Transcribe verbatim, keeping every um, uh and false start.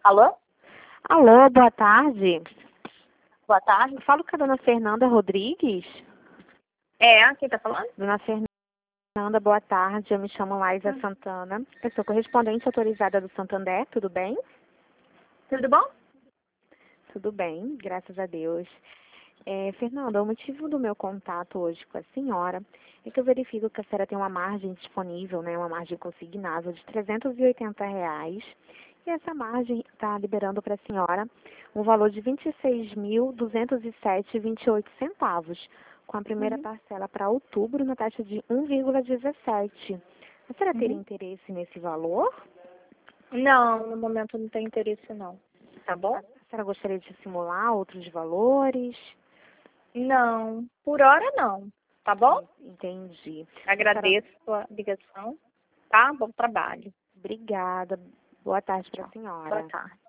Alô? Alô, boa tarde. Boa tarde. Falo com a dona Fernanda Rodrigues. É, quem tá falando? Dona Fernanda, boa tarde. Eu me chamo Laísa Hum. Santana. Eu sou correspondente autorizada do Santander, tudo bem? Tudo bom? Tudo bem, graças a Deus. É, Fernanda, o motivo do meu contato hoje com a senhora é que eu verifico que a senhora tem uma margem disponível, né, uma margem consignável de trezentos e oitenta reais. E essa margem está liberando para a senhora um valor de vinte e seis mil duzentos e sete reais e vinte e oito centavos, com a primeira Uhum. parcela para outubro na taxa de um vírgula dezessete. A senhora teria Uhum. interesse nesse valor? Não, no momento não tem interesse não. Tá bom? A senhora gostaria de simular outros valores? Não, por hora não. Tá bom? Entendi. A senhora... Agradeço a sua ligação. Tá? Bom trabalho. Obrigada. Boa tarde para a Tchau. senhora. Boa tarde.